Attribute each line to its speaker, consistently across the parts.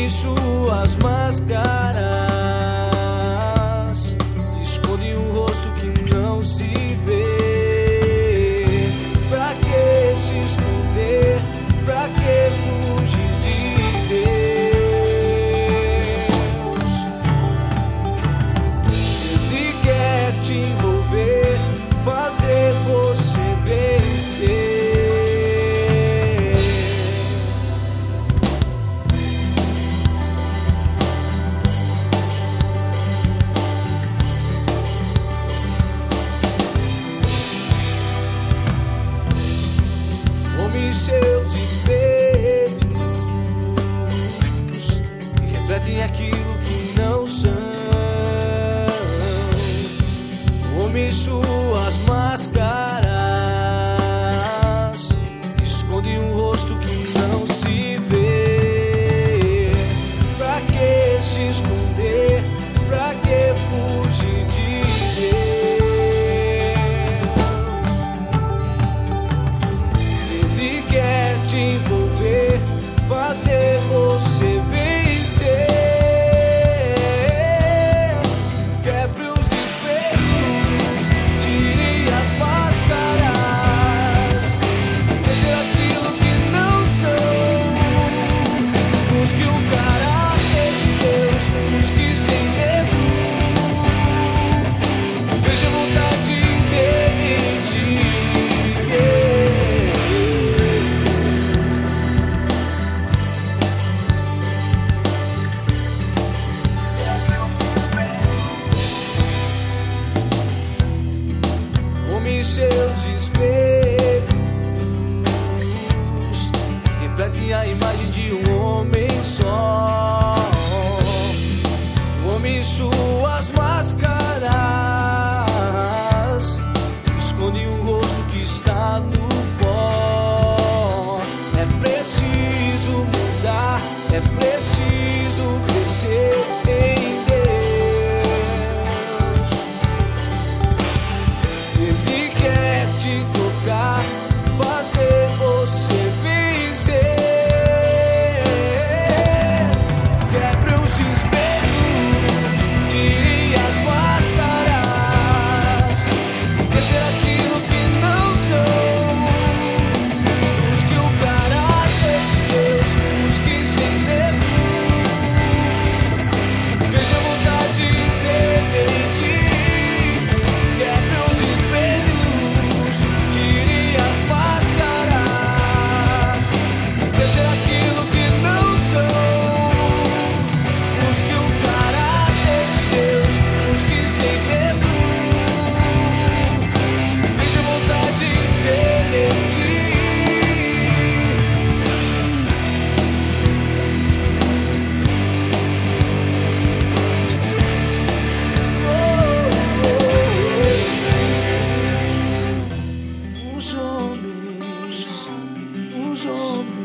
Speaker 1: Tire suas máscaras, esconde um rosto que não se vê. Pra que se esconder? Pra que fugir de Deus? Ele quer te envolver, fazer você vencer. Seus espelhos que refletem aquilo que não são. Tome suas máscaras, esconde um rosto que não se vê. Pra que se esconder? Pra que fugir de te envolver, fazer você vencer. Quebre os espelhos, tire as máscaras, deixe aquilo que não são. Busque o caráter de Deus, busque sem medo. Veja a vontade dele em ti. Seus espelhos refletem a imagem de um homem só. Tome suas máscaras, esconde um rosto que está no pó. É preciso mudar, é preciso crescer em te tocar, fazer você vencer. Quebre os espelhos, tire as máscaras, deixe aquilo que não são. Busque o caráter de Deus, busque sem medo. Veja a vontade dele em ti. Quebre os espelhos, aquilo que não são. Busque o caráter de Deus, busque sem medo. Veja a vontade dele em ti. Os homens.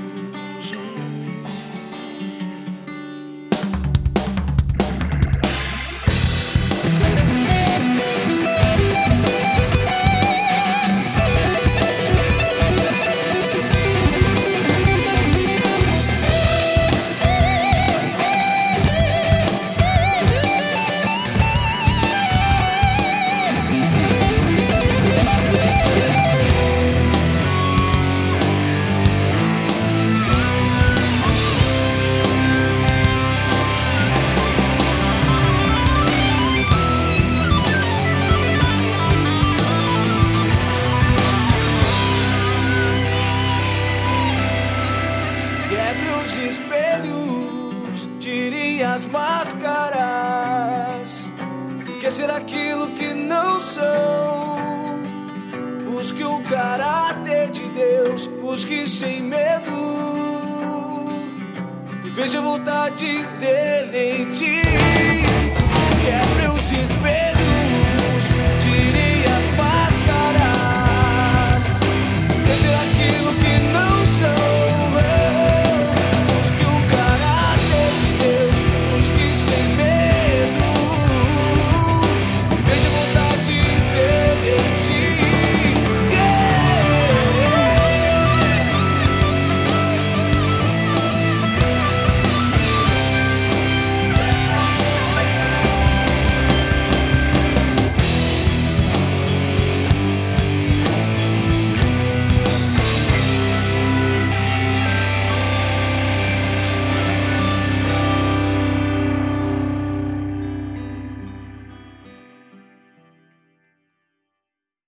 Speaker 1: Quebre os espelhos, tire as máscaras, quer ser aquilo que não são. Busque o caráter de Deus, busque sem medo. E veja a vontade dele em ti. Quebre os espelhos.